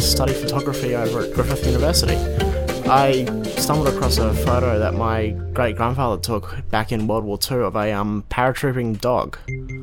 study photography over at Griffith University. I stumbled across a photo that my great-grandfather took back in World War II of a paratrooping dog.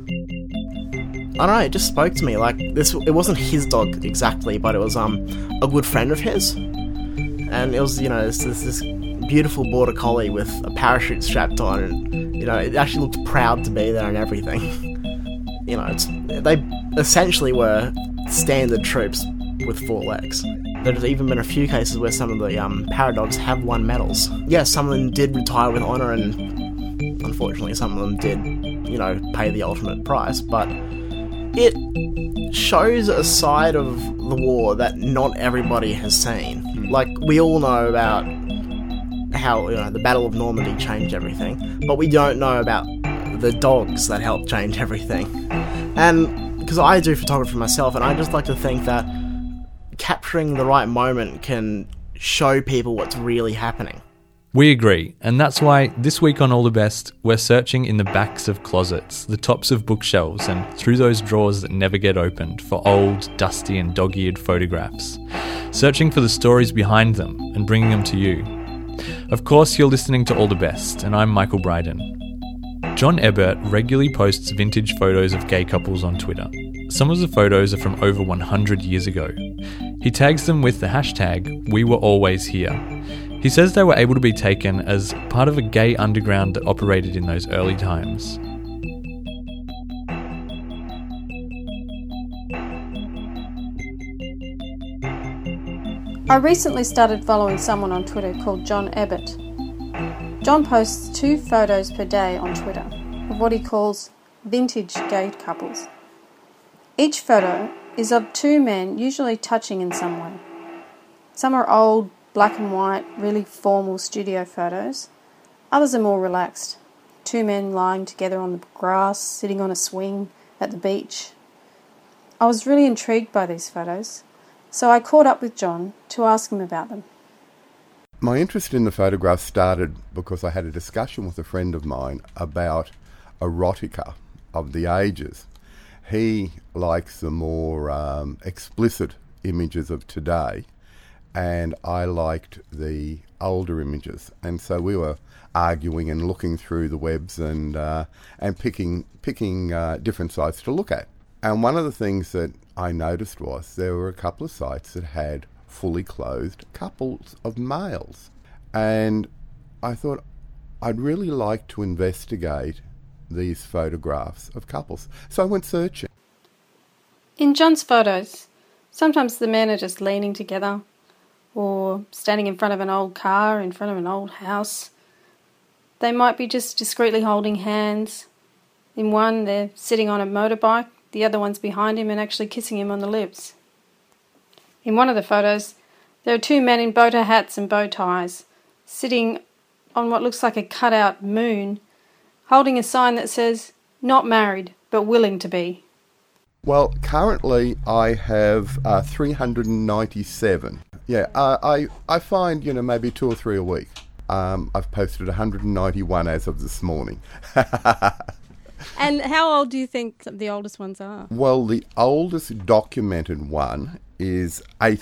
I don't know, it just spoke to me. Like, it wasn't his dog exactly, but it was a good friend of his. And it was, this beautiful border collie with a parachute strapped on, and, it actually looked proud to be there and everything. They essentially were standard troops with 4 legs. There's even been a few cases where some of the paradogs have won medals. Yes, some of them did retire with honour, and unfortunately some of them did, pay the ultimate price, but it shows a side of the war that not everybody has seen. Like, we all know about how, the Battle of Normandy changed everything, but we don't know about the dogs that helped change everything. And because I do photography myself, and I just like to think that capturing the right moment can show people what's really happening. We agree, and that's why this week on All the Best, we're searching in the backs of closets, the tops of bookshelves, and through those drawers that never get opened for old, dusty and dog-eared photographs, searching for the stories behind them and bringing them to you. Of course, you're listening to All the Best, and I'm Michael Bryden. John Ebert regularly posts vintage photos of gay couples on Twitter. Some of the photos are from over 100 years ago. He tags them with the hashtag #WeWereAlwaysHere. He says they were able to be taken as part of a gay underground that operated in those early times. I recently started following someone on Twitter called John Ebert. John posts 2 photos per day on Twitter of what he calls vintage gay couples. Each photo is of 2 men usually touching in some way. Some are old, black and white, really formal studio photos. Others are more relaxed. 2 men lying together on the grass, sitting on a swing at the beach. I was really intrigued by these photos, so I caught up with John to ask him about them. My interest in the photograph started because I had a discussion with a friend of mine about erotica of the ages. He likes the more explicit images of today, and I liked the older images. And so we were arguing and looking through the webs and picking different sites to look at. And one of the things that I noticed was there were a couple of sites that had fully clothed couples of males. And I thought I'd really like to investigate these photographs of couples. So I went searching. In John's photos, sometimes the men are just leaning together or standing in front of an old car, in front of an old house. They might be just discreetly holding hands. In one, they're sitting on a motorbike, the other one's behind him and actually kissing him on the lips. In one of the photos, there are 2 men in boater hats and bow ties, sitting on what looks like a cut-out moon, holding a sign that says, "Not married, but willing to be." Well, currently I have 397. Yeah, I find, maybe 2 or 3 a week. I've posted 191 as of this morning. And how old do you think the oldest ones are? Well, the oldest documented one is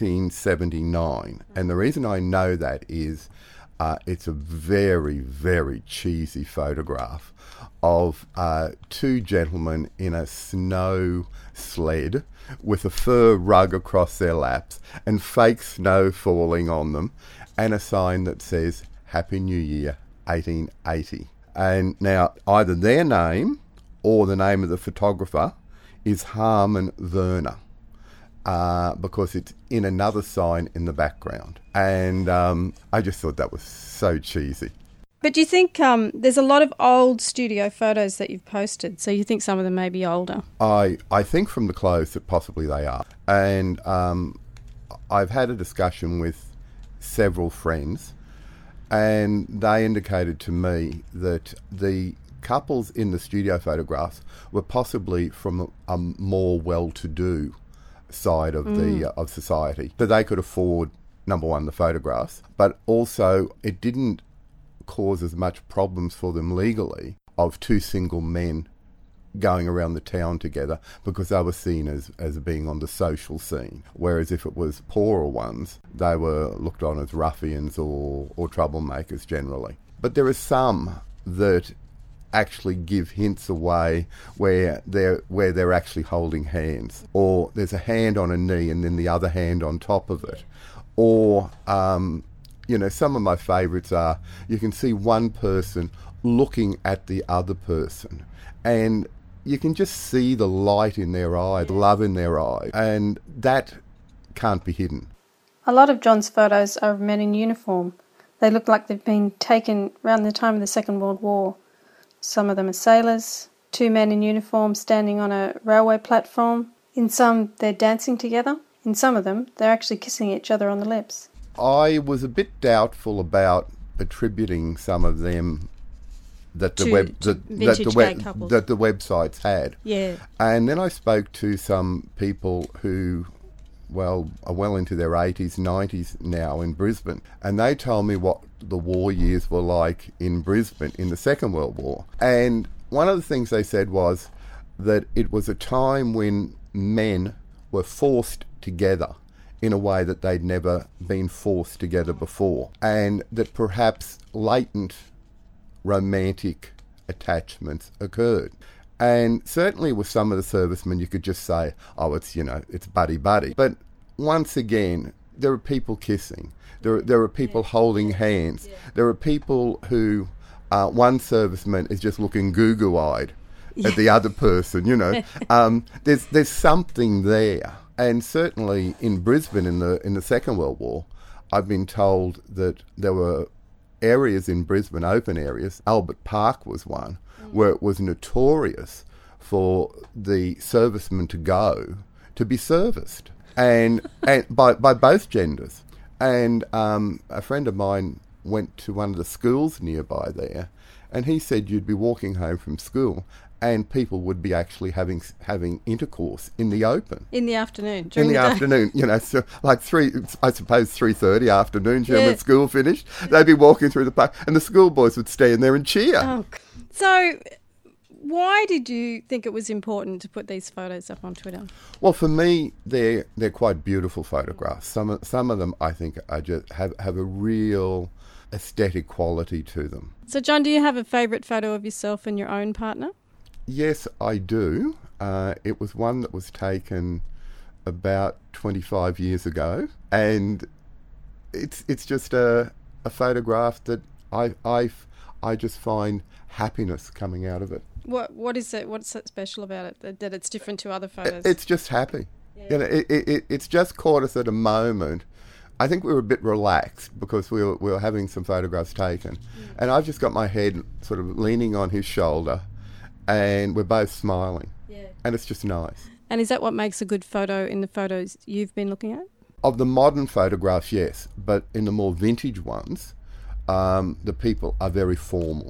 1879. And the reason I know that is it's a very, very cheesy photograph of 2 gentlemen in a snow sled with a fur rug across their laps and fake snow falling on them and a sign that says Happy New Year 1880. And now either their name or the name of the photographer is Harman Werner, because it's in another sign in the background. And I just thought that was so cheesy. But do you think there's a lot of old studio photos that you've posted, so you think some of them may be older? I think from the clothes that possibly they are. And I've had a discussion with several friends, and they indicated to me that the couples in the studio photographs were possibly from a more well-to-do side of of society, that they could afford, number one, the photographs, but also it didn't cause as much problems for them legally of 2 single men going around the town together because they were seen as being on the social scene. Whereas if it was poorer ones, they were looked on as ruffians or troublemakers generally. But there are some that actually give hints away where they're actually holding hands, or there's a hand on a knee and then the other hand on top of it, or some of my favourites are you can see one person looking at the other person and you can just see the light in their eye, the love in their eye, and that can't be hidden. A lot of John's photos are of men in uniform. They look like they've been taken around the time of the Second World War. Some of them are sailors, 2 men in uniform standing on a railway platform. In some, they're dancing together. In some of them, they're actually kissing each other on the lips. I was a bit doubtful about attributing some of them that the websites had. Yeah. And then I spoke to some people who, are well into their 80s, 90s now in Brisbane, and they told me what the war years were like in Brisbane in the Second World War. And one of the things they said was that it was a time when men were forced together in a way that they'd never been forced together before, and that perhaps latent romantic attachments occurred. And certainly with some of the servicemen you could just say, it's buddy-buddy. But once again, there are people kissing. There are people holding hands. There are people who, one serviceman is just looking goo-goo-eyed at the other person, There's something there. And certainly in Brisbane in the Second World War, I've been told that there were areas in Brisbane, open areas, Albert Park was one, where it was notorious for the servicemen to go to be serviced, and by both genders. And a friend of mine went to one of the schools nearby there, and he said you'd be walking home from school and people would be actually having intercourse in the open. In the afternoon. In the afternoon, so like 3:30 afternoon when school finished, they'd be walking through the park and the schoolboys would stand there and cheer. Oh. So why did you think it was important to put these photos up on Twitter? Well, for me, they're quite beautiful photographs. Some of them, I think, are just have a real aesthetic quality to them. So, John, do you have a favourite photo of yourself and your own partner? Yes, I do. It was one that was taken about 25 years ago, and it's just a photograph that I just find happiness coming out of it. What is it? What's so special about it that it's different to other photos? It's just happy. Yeah. It's just caught us at a moment. I think we were a bit relaxed because we were having some photographs taken, and I've just got my head sort of leaning on his shoulder, and we're both smiling, and it's just nice. And is that what makes a good photo in the photos you've been looking at? Of the modern photographs, yes, but in the more vintage ones, the people are very formal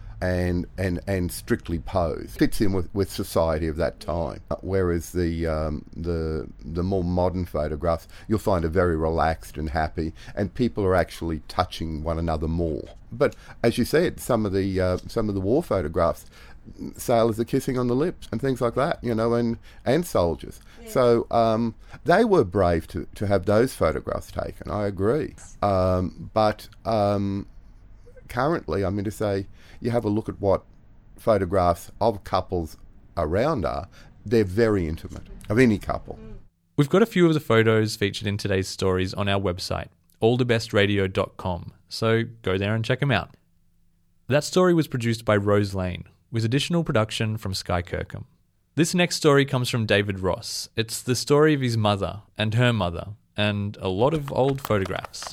and strictly posed. Fits in with society of that time. Whereas the more modern photographs, you'll find are very relaxed and happy, and people are actually touching one another more. But as you said, some of the war photographs, sailors are kissing on the lips and things like that, and soldiers. Yeah. So they were brave to have those photographs taken, I agree. But currently, I mean to say, you have a look at what photographs of couples around are, they're very intimate, of any couple. We've got a few of the photos featured in today's stories on our website, allthebestradio.com, so go there and check them out. That story was produced by Rose Lane, with additional production from Sky Kirkham. This next story comes from David Ross. It's the story of his mother and her mother, and a lot of old photographs.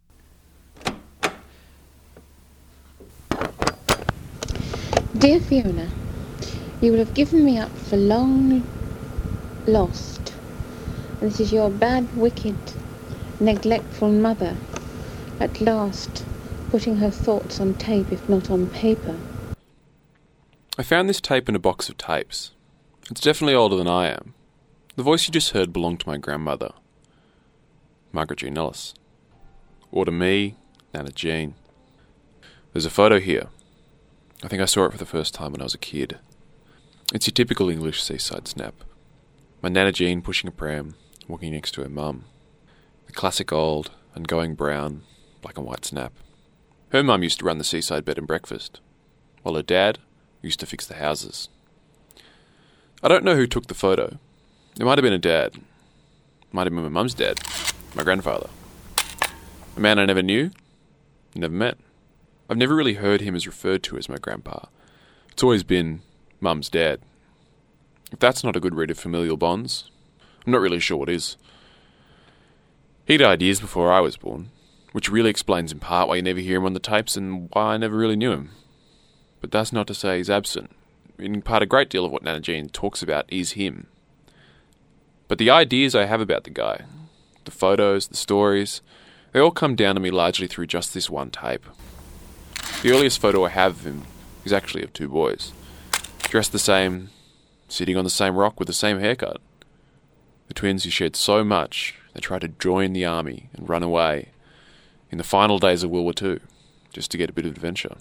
Dear Fiona, you will have given me up for long lost. And this is your bad, wicked, neglectful mother, at last putting her thoughts on tape, if not on paper. I found this tape in a box of tapes. It's definitely older than I am. The voice you just heard belonged to my grandmother, Margaret Jean Ellis. Or to me, Nana Jean. There's a photo here. I think I saw it for the first time when I was a kid. It's your typical English seaside snap. My Nana Jean pushing a pram, walking next to her mum. The classic old and going brown, black and white snap. Her mum used to run the seaside bed and breakfast, while her dad used to fix the houses. I don't know who took the photo. It might have been a dad. Might have been my mum's dad, my grandfather. A man I never knew, never met. I've never really heard him as referred to as my grandpa. It's always been mum's dad. If that's not a good read of familial bonds, I'm not really sure what is. He died years before I was born, which really explains in part why you never hear him on the tapes and why I never really knew him. But that's not to say he's absent. In part, a great deal of what Nana Jean talks about is him. But the ideas I have about the guy, the photos, the stories, they all come down to me largely through just this one tape. The earliest photo I have of him is actually of two boys, dressed the same, sitting on the same rock with the same haircut. The twins who shared so much, they tried to join the army and run away in the final days of World War II, just to get a bit of adventure.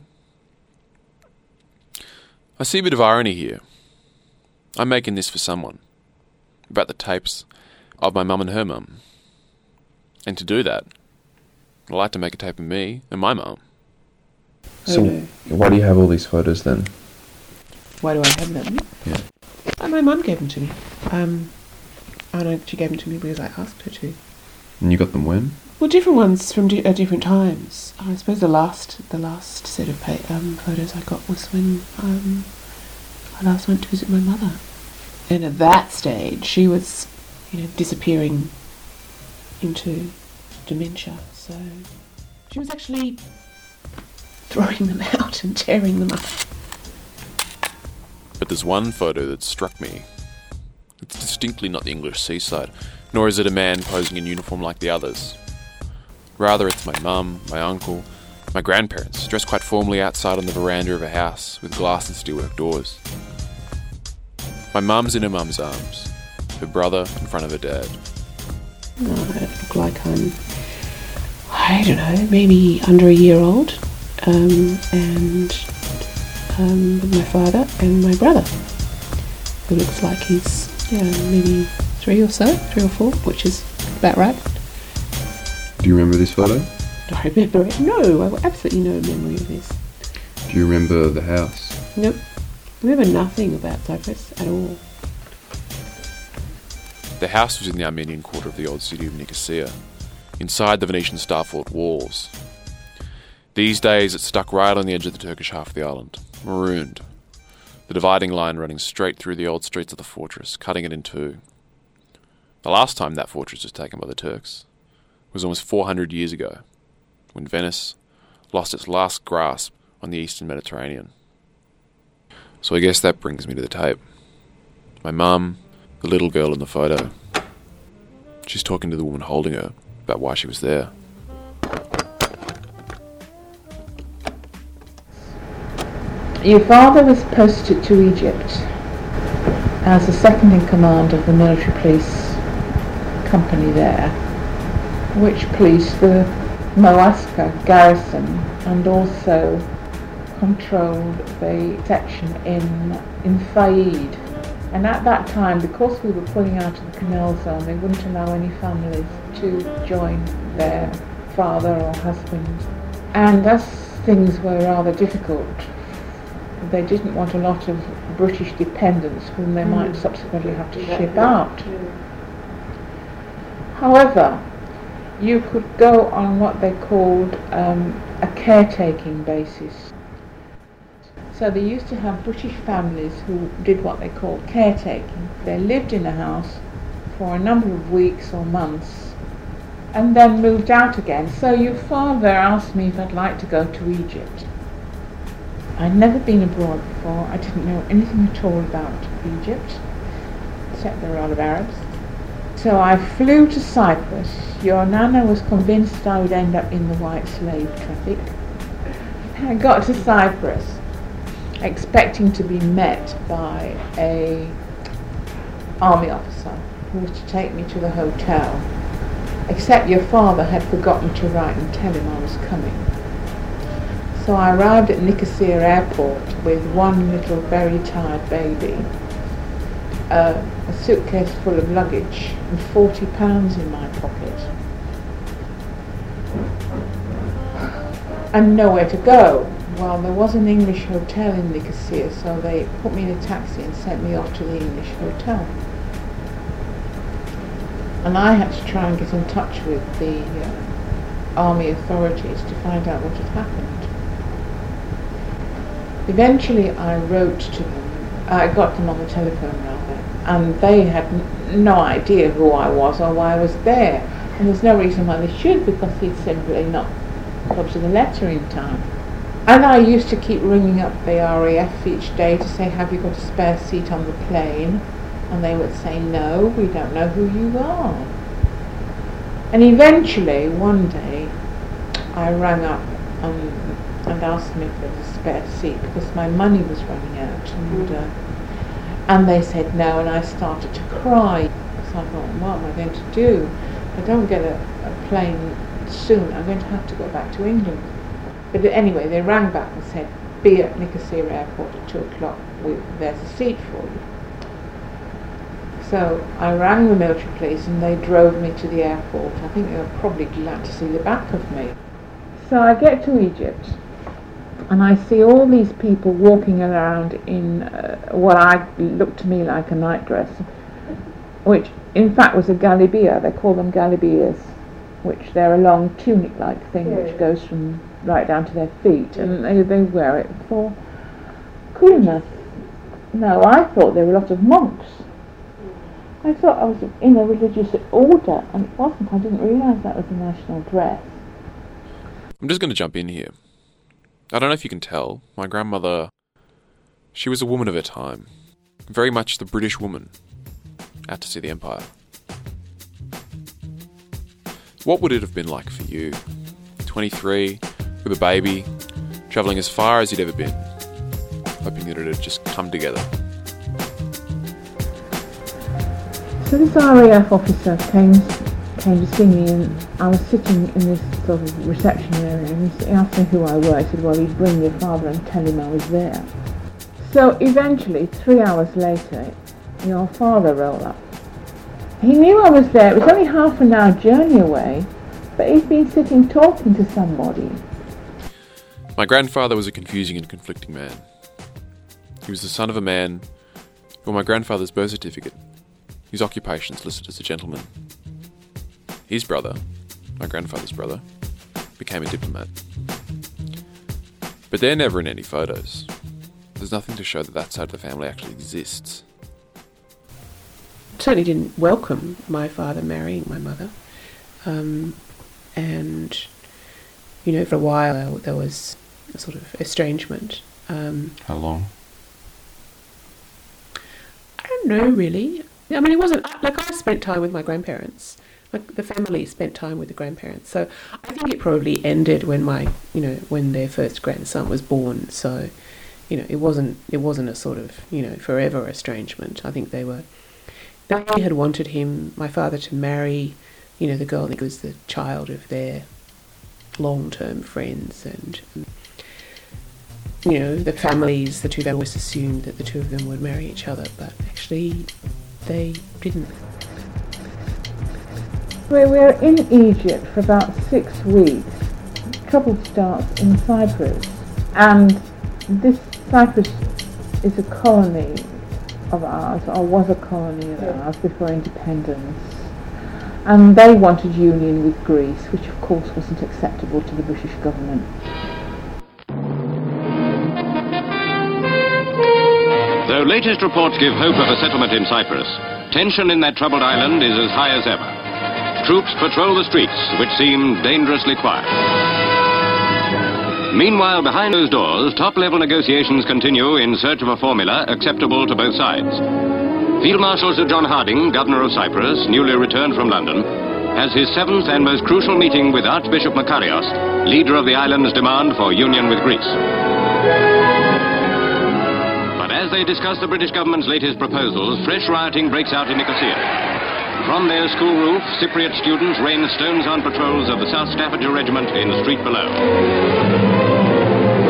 I see a bit of irony here. I'm making this for someone, about the tapes of my mum and her mum. And to do that, I'd like to make a tape of me and my mum. So, why do you have all these photos then? Why do I have them? Yeah. My mum gave them to me. She gave them to me because I asked her to. And you got them when? Well, different ones from different times. I suppose the last set of photos I got was when I last went to visit my mother. And at that stage, she was, disappearing into dementia. So she was actually throwing them out and tearing them up. But there's one photo that struck me. It's distinctly not the English seaside, nor is it a man posing in uniform like the others. Rather, it's my mum, my uncle, my grandparents, dressed quite formally outside on the veranda of a house with glass and steelwork doors. My mum's in her mum's arms, her brother in front of her dad. No, I look like I'm, I don't know, maybe under a year old, and with my father and my brother, who looks like he's, maybe 3 or 4, which is about right. Do you remember this photo? Do I remember it? No, I've absolutely no memory of this. Do you remember the house? Nope. I remember nothing about Cyprus at all. The house was in the Armenian quarter of the old city of Nicosia, inside the Venetian star fort walls. These days it's stuck right on the edge of the Turkish half of the island, marooned, the dividing line running straight through the old streets of the fortress, cutting it in two. The last time that fortress was taken by the Turks was almost 400 years ago, when Venice lost its last grasp on the eastern Mediterranean. So I guess that brings me to the tape. My mum, the little girl in the photo. She's talking to the woman holding her about why she was there. Your father was posted to Egypt as the second in command of the military police company there, which policed the Moasca garrison and also controlled the section in Faid. And at that time, because we were pulling out of the Canal Zone, they wouldn't allow any families to join their father or husband. And as things were rather difficult, they didn't want a lot of British dependents whom they might subsequently have to ship out. However, you could go on what they called a caretaking basis. So they used to have British families who did what they called caretaking. They lived in a house for a number of weeks or months and then moved out again. So your father asked me if I'd like to go to Egypt. I'd never been abroad before. I didn't know anything at all about Egypt, except there were a lot of Arabs. So I flew to Cyprus. Your nana was convinced I would end up in the white slave traffic. I got to Cyprus, expecting to be met by a army officer who was to take me to the hotel, except your father had forgotten to write and tell him I was coming. So I arrived at Nicosia Airport with one little very tired baby, a suitcase full of luggage and £40 in my pocket, and nowhere to go. Well, there was an English hotel in Nicosia, so they put me in a taxi and sent me off to the English hotel. And I had to try and get in touch with the army authorities to find out what had happened. Eventually I wrote to them, I got them on the telephone rather, and they had no idea who I was or why I was there. And there's no reason why they should, because he'd simply not got to the letter in time. And I used to keep ringing up the RAF each day to say, have you got a spare seat on the plane? And they would say, no, we don't know who you are. And eventually, one day, I rang up and asked them if there was a spare seat, because my money was running out. And they said no, and I started to cry. So I thought, what am I going to do? If I don't get a plane soon, I'm going to have to go back to England. But anyway, they rang back and said, be at Nicosia Airport at 2 o'clock, there's a seat for you. So I rang the military police and they drove me to the airport. I think they were probably glad to see the back of me. So I get to Egypt and I see all these people walking around in what looked to me like a nightdress, which in fact was a galibia. They call them galibias, which they're a long tunic-like thing which goes from right down to their feet, and they wear it for coolness. No, I thought they were a lot of monks. I thought I was in a religious order, and it wasn't. I didn't realise that was a national dress. I'm just going to jump in here. I don't know if you can tell, my grandmother, she was a woman of her time. Very much the British woman, out to see the Empire. What would it have been like for you? 23, with a baby, travelling as far as you'd ever been, hoping that it had just come together. So this RAF officer came to see me, and I was sitting in this sort of reception area, and he asked me who I were. I said, well, he'd bring your father and tell him I was there. So eventually, 3 hours later, your father rolled up. He knew I was there. It was only half an hour journey away, but he'd been sitting talking to somebody. My grandfather was a confusing and conflicting man. He was the son of a man who, on my grandfather's birth certificate, his occupation's listed as a gentleman. His brother, my grandfather's brother, became a diplomat. But they're never in any photos. There's nothing to show that that side of the family actually exists. Certainly didn't welcome my father marrying my mother. And, you know, for a while there was a sort of estrangement. How long? I don't know, really. I mean, it wasn't, like, I spent time with my grandparents. Like, the family spent time with the grandparents. So I think it probably ended when when their first grandson was born. So, it wasn't a sort of, forever estrangement. I think they had wanted my father to marry, the girl that was the child of their long-term friends, and the families, the two, they always assumed that the two of them would marry each other, but actually they didn't. We were in Egypt for about 6 weeks. Trouble starts in Cyprus, and this Cyprus is a colony of ours, or was a colony of ours before independence, and they wanted union with Greece, which of course wasn't acceptable to the British government. Though latest reports give hope of a settlement in Cyprus, tension in that troubled island is as high as ever. Troops patrol the streets, which seem dangerously quiet. Meanwhile, behind those doors, top-level negotiations continue in search of a formula acceptable to both sides. Field Marshal Sir John Harding, Governor of Cyprus, newly returned from London, has his 7th and most crucial meeting with Archbishop Makarios, leader of the island's demand for union with Greece. But as they discuss the British government's latest proposals, fresh rioting breaks out in Nicosia. From their school roof, Cypriot students rain stones on patrols of the South Staffordshire Regiment in the street below.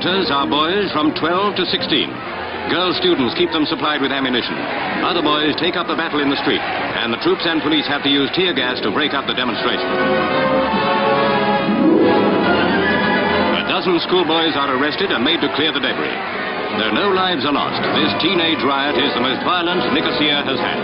deserters are boys from 12 to 16. Girl students keep them supplied with ammunition. Other boys take up the battle in the street, and the troops and police have to use tear gas to break up the demonstration. A dozen schoolboys are arrested and made to clear the debris. There no lives are lost. This teenage riot is the most violent Nicosia has had.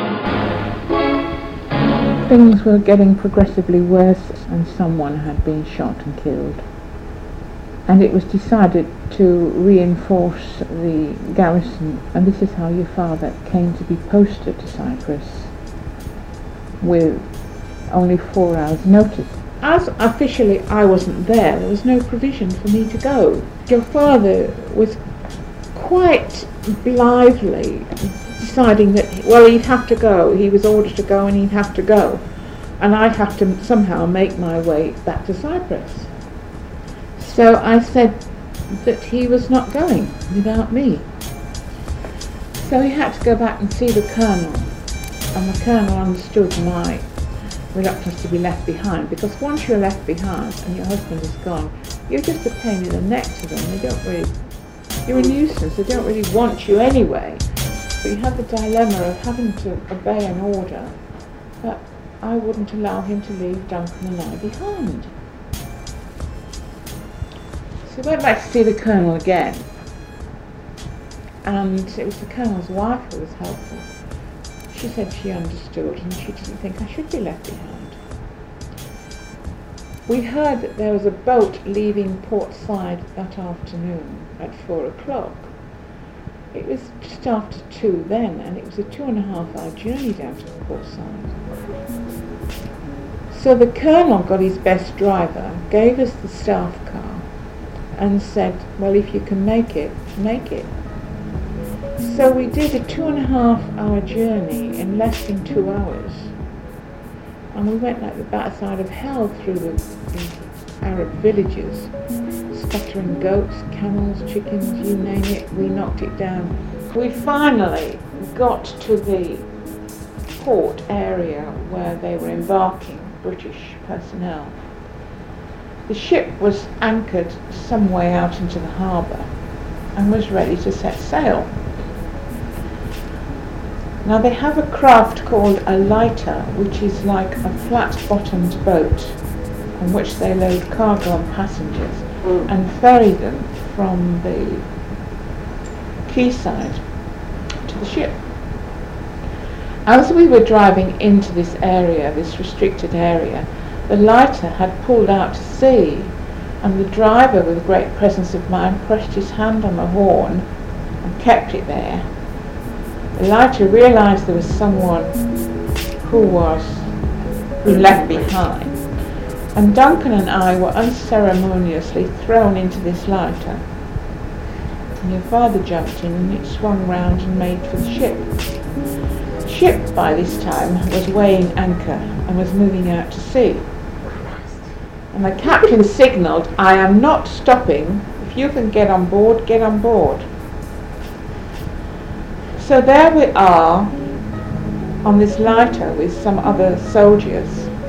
Things were getting progressively worse and someone had been shot and killed. And it was decided to reinforce the garrison, and this is how your father came to be posted to Cyprus with only 4 hours' notice. As officially I wasn't there was no provision for me to go. Your father was quite blithely deciding that, well, he'd have to go. He was ordered to go and he'd have to go. And I'd have to somehow make my way back to Cyprus. So I said that he was not going without me. So he had to go back and see the colonel. And the colonel understood my reluctance to be left behind, because once you're left behind and your husband is gone, you're just a pain in the neck to them. They don't really, you're a nuisance. They don't really want you anyway. But you have the dilemma of having to obey an order, but I wouldn't allow him to leave Duncan and I behind. So I went back to see the colonel again, and it was the colonel's wife who was helpful. She said she understood and she didn't think I should be left behind. We heard that there was a boat leaving Port Said that afternoon at 4 o'clock. It was just after 2 then, and it was a 2.5-hour journey down to Port Said. So the colonel got his best driver, gave us the staff car, and said, well, if you can make it, make it. So we did a 2.5-hour journey in less than 2 hours. And we went like the backside of hell through the Arab villages, scattering goats, camels, chickens, you name it, we knocked it down. We finally got to the port area where they were embarking, British personnel. The ship was anchored some way out into the harbour and was ready to set sail. Now they have a craft called a lighter, which is like a flat-bottomed boat on which they load cargo and passengers and ferry them from the quayside to the ship. As we were driving into this area, this restricted area, the lighter had pulled out to sea, and the driver, with great presence of mind, pressed his hand on the horn and kept it there. The lighter realised there was someone who was left behind, and Duncan and I were unceremoniously thrown into this lighter. And your father jumped in and it swung round and made for the ship. The ship by this time was weighing anchor and was moving out to sea. And the captain signalled, I am not stopping. If you can get on board, get on board. So there we are on this lighter with some other soldiers.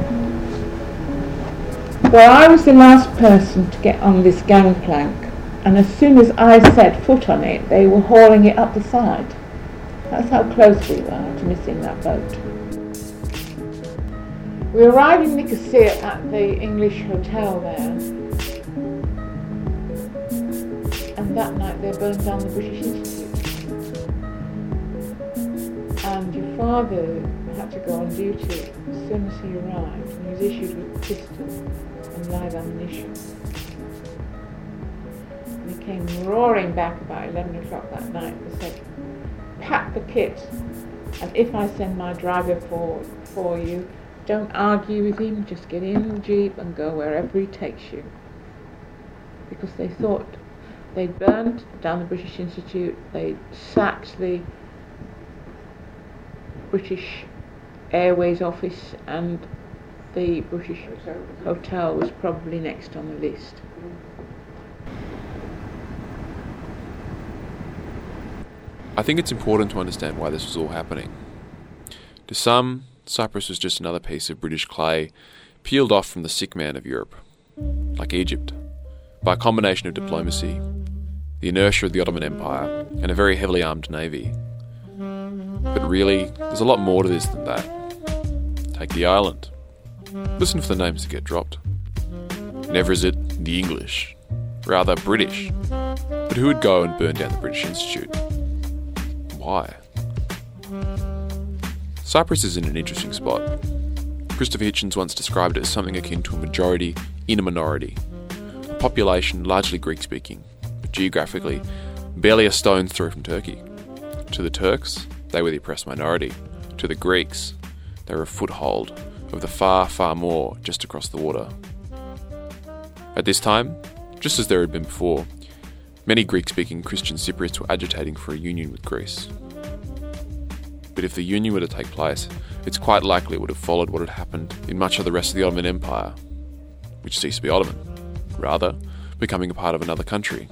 Well, I was the last person to get on this gangplank, and as soon as I set foot on it, they were hauling it up the side. That's how close we were to missing that boat. We arrived in Nicosia at the English hotel there, and that night they burned down the British Institute. And your father had to go on duty as soon as he arrived, and he was issued with a pistol and live ammunition. And he came roaring back about 11 o'clock that night and said, pack the kit, and if I send my driver for you, don't argue with him, just get in the jeep and go wherever he takes you. Because they thought they'd burned down the British Institute, they'd sacked the British Airways office, and the British hotel was probably next on the list. I think it's important to understand why this was all happening. To some, Cyprus was just another piece of British clay peeled off from the sick man of Europe, like Egypt, by a combination of diplomacy, the inertia of the Ottoman Empire, and a very heavily armed navy. But really, there's a lot more to this than that. Take the island. Listen for the names that get dropped. Never is it the English, rather British. But who would go and burn down the British Institute? Why? Cyprus is in an interesting spot. Christopher Hitchens once described it as something akin to a majority in a minority. A population largely Greek-speaking, but geographically barely a stone's throw from Turkey. To the Turks, they were the oppressed minority. To the Greeks, they were a foothold of the far, far more just across the water. At this time, just as there had been before, many Greek-speaking Christian Cypriots were agitating for a union with Greece. But if the union were to take place, it's quite likely it would have followed what had happened in much of the rest of the Ottoman Empire, which ceased to be Ottoman, rather becoming a part of another country.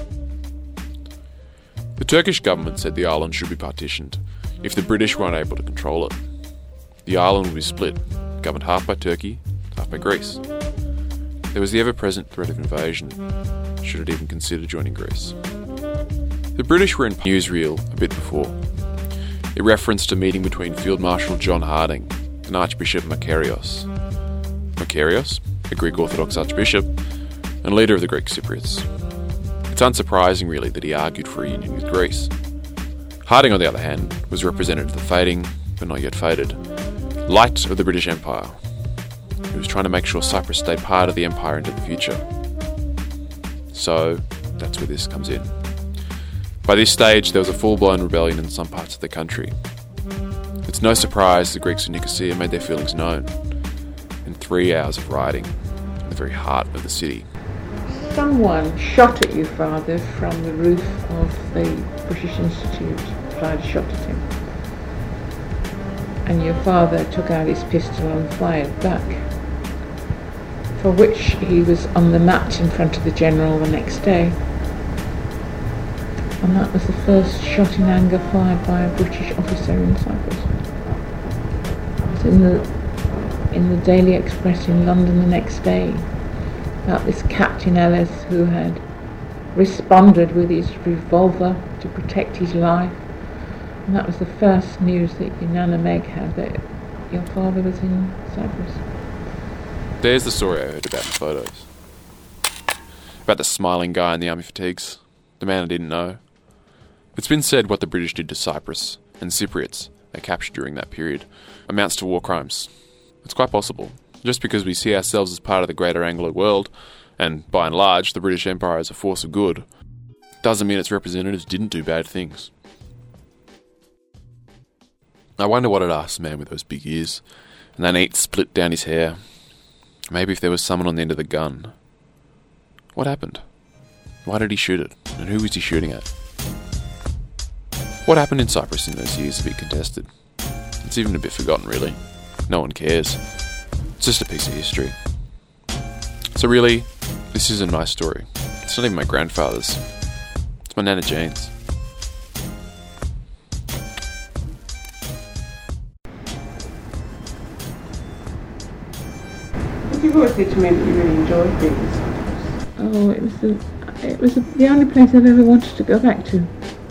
The Turkish government said the island should be partitioned if the British were unable to control it. The island would be split, governed half by Turkey, half by Greece. There was the ever-present threat of invasion, should it even consider joining Greece. The British were in newsreel a bit before. It referenced a meeting between Field Marshal John Harding and Archbishop Makarios. Makarios, a Greek Orthodox archbishop and leader of the Greek Cypriots. It's unsurprising, really, that he argued for a union with Greece. Harding, on the other hand, was representative of the fading, but not yet faded, light of the British Empire. He was trying to make sure Cyprus stayed part of the empire into the future. So, that's where this comes in. By this stage, there was a full-blown rebellion in some parts of the country. It's no surprise the Greeks of Nicosia made their feelings known in 3 hours of rioting in the very heart of the city. Someone shot at your father from the roof of the British Institute, fired a shot at him. And your father took out his pistol and fired back, for which he was on the mat in front of the general the next day. And that was the first shot in anger fired by a British officer in Cyprus. It was in the Daily Express in London the next day, about this Captain Ellis who had responded with his revolver to protect his life. And that was the first news that your Nana Meg had, that your father was in Cyprus. There's the story I heard about in the photos. About the smiling guy in the army fatigues, the man I didn't know. It's been said what the British did to Cyprus and Cypriots they captured during that period amounts to war crimes. It's quite possible. Just because we see ourselves as part of the greater Anglo world, and by and large the British Empire as a force of good, doesn't mean its representatives didn't do bad things. I wonder what it asked the man with those big ears, and that neat split down his hair. Maybe if there was someone on the end of the gun. What happened? Why did he shoot it? And who was he shooting at? What happened in Cyprus in those years is a bit contested. It's even a bit forgotten, really. No one cares. It's just a piece of history. So really, this isn't my story. It's not even my grandfather's. It's my Nana Jane's. You've always said to me that you really enjoyed being in Cyprus. Oh, it was the only place I've ever wanted to go back to.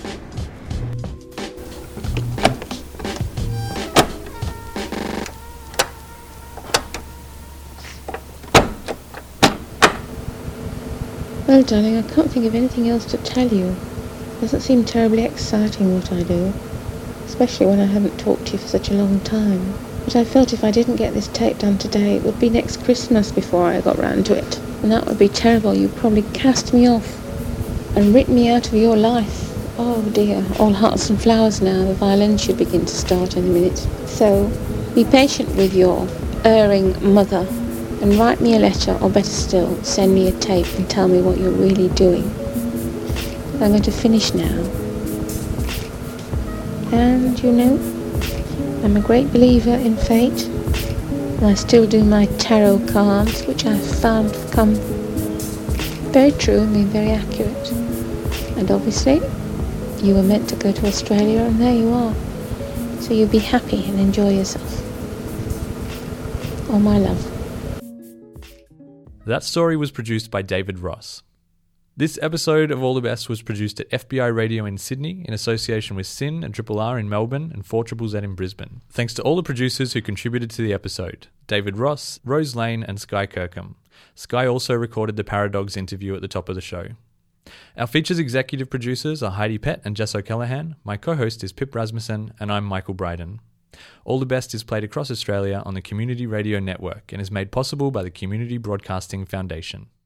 Well, darling, I can't think of anything else to tell you. It doesn't seem terribly exciting what I do, especially when I haven't talked to you for such a long time. But I felt if I didn't get this tape done today, it would be next Christmas before I got round to it. And that would be terrible. You'd probably cast me off and rip me out of your life. Oh dear, all hearts and flowers now. The violin should begin to start in a minute. So, be patient with your erring mother and write me a letter, or better still, send me a tape and tell me what you're really doing. I'm going to finish now. And, you know, I'm a great believer in fate. And I still do my tarot cards, which I've found come very true and been very accurate. And obviously, you were meant to go to Australia, and there you are. So you be happy and enjoy yourself. All my love. That story was produced by David Ross. This episode of All the Best was produced at FBI Radio in Sydney in association with SYN and Triple R in Melbourne and 4ZZZ in Brisbane. Thanks to all the producers who contributed to the episode: David Ross, Rose Lane and Sky Kirkham. Sky also recorded the Paradogs interview at the top of the show. Our features executive producers are Heidi Pett and Jess O'Callaghan. My co-host is Pip Rasmussen and I'm Michael Bryden. All the Best is played across Australia on the Community Radio Network and is made possible by the Community Broadcasting Foundation.